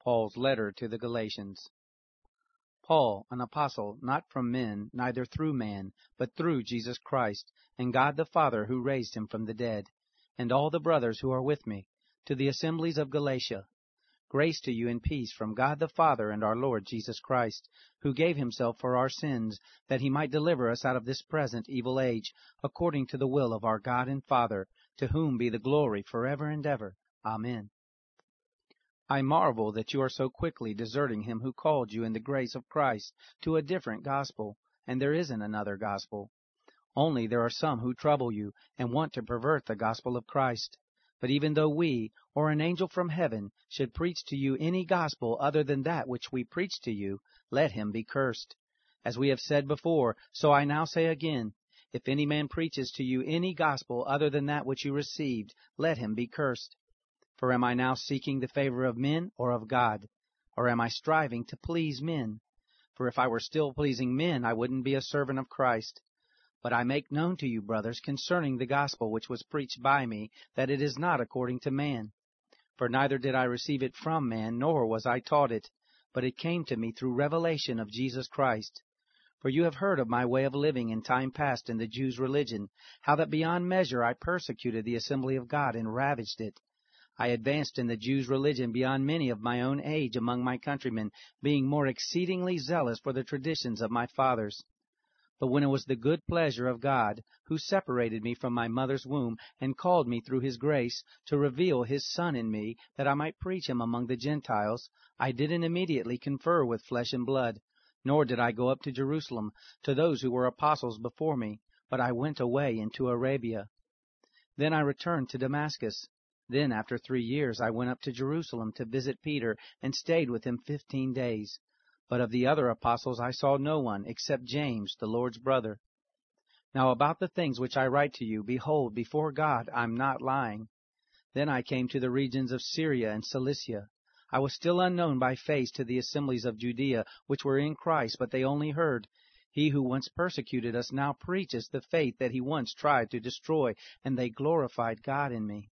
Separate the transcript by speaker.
Speaker 1: Paul's letter to the Galatians. Paul, an apostle, not from men, neither through man, but through Jesus Christ, and God the Father who raised him from the dead, and all the brothers who are with me, to the assemblies of Galatia. Grace to you and peace from God the Father and our Lord Jesus Christ, who gave himself for our sins, that he might deliver us out of this present evil age, according to the will of our God and Father, to whom be the glory forever and ever. Amen. I marvel that you are so quickly deserting him who called you in the grace of Christ to a different gospel, and there isn't another gospel. Only there are some who trouble you and want to pervert the gospel of Christ. But even though we, or an angel from heaven, should preach to you any gospel other than that which we preach to you, let him be cursed. As we have said before, so I now say again, if any man preaches to you any gospel other than that which you received, let him be cursed. For am I now seeking the favor of men or of God? Or am I striving to please men? For if I were still pleasing men, I wouldn't be a servant of Christ. But I make known to you, brothers, concerning the gospel which was preached by me, that it is not according to man. For neither did I receive it from man, nor was I taught it, but it came to me through revelation of Jesus Christ. For you have heard of my way of living in time past in the Jews' religion, how that beyond measure I persecuted the assembly of God and ravaged it. I advanced in the Jews' religion beyond many of my own age among my countrymen, being more exceedingly zealous for the traditions of my fathers. But when it was the good pleasure of God, who separated me from my mother's womb, and called me through his grace, to reveal his Son in me, that I might preach him among the Gentiles, I didn't immediately confer with flesh and blood, nor did I go up to Jerusalem, to those who were apostles before me, but I went away into Arabia. Then I returned to Damascus. Then after 3 years I went up to Jerusalem to visit Peter, and stayed with him 15 days. But of the other apostles I saw no one, except James, the Lord's brother. Now about the things which I write to you, behold, before God I'm not lying. Then I came to the regions of Syria and Cilicia. I was still unknown by face to the assemblies of Judea, which were in Christ, but they only heard. He who once persecuted us now preaches the faith that he once tried to destroy, and they glorified God in me.